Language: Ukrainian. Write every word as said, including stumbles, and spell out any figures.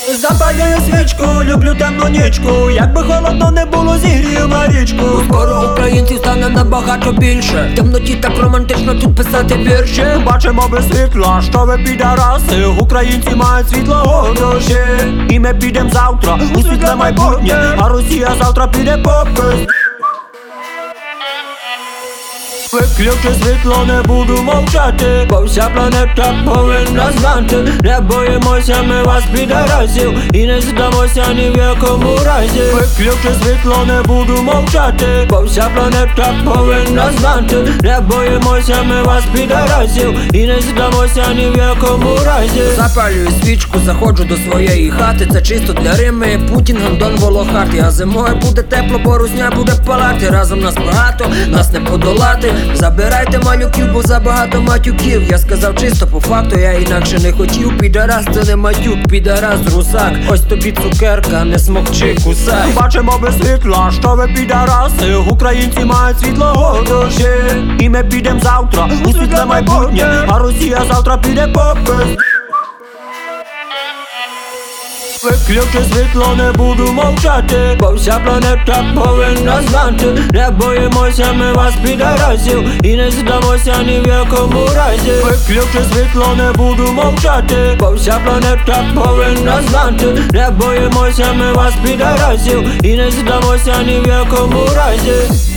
Запалюю свічку, люблю темну нічку. Якби холодно не було, зігрію Марічку. Скоро українців стане набагато більше. В темноті так романтично тут писати вірші. Бачимо без світла, що ви підараси. Українці мають світло гроші. І ми підем завтра у світле майбутнє, а Росія завтра піде попис. Виключи світло, не буду мовчати, бо вся планета повинна знати. Не боїмося ми вас, підарасів, і не здамося ні в якому разі. Виключи світло, не буду мовчати, бо вся планета повинна знати. Не боїмося ми вас, підарасів, і не здамося ні в якому разі. Запалюю свічку, заходжу до своєї хати. Це чисто для Рими, Путін, Гондон, Волохати. А зимою буде тепло, бо русня буде палати. Разом нас багато, нас не подолати. Забирайте малюків, бо забагато матюків. Я сказав чисто по факту, я інакше не хотів. Підарас це не матюк, підарас русак. Ось тобі цукерка, не смокчи, кусай. Бачимо без світла, що ви підараси. Українці мають світло гроші. І ми підем завтра у світле майбутнє, а Росія завтра піде попис. Виключи світло, не буду мовчати, бо вся планета повинна знати. Не боїмося ми вас, підарасів, і не здамося ні в якому разі. Виключи світло, не буду мовчати, бо вся планета повинна знати. Не боїмося ми вас, підарасів, і не здамося ні в якому разі.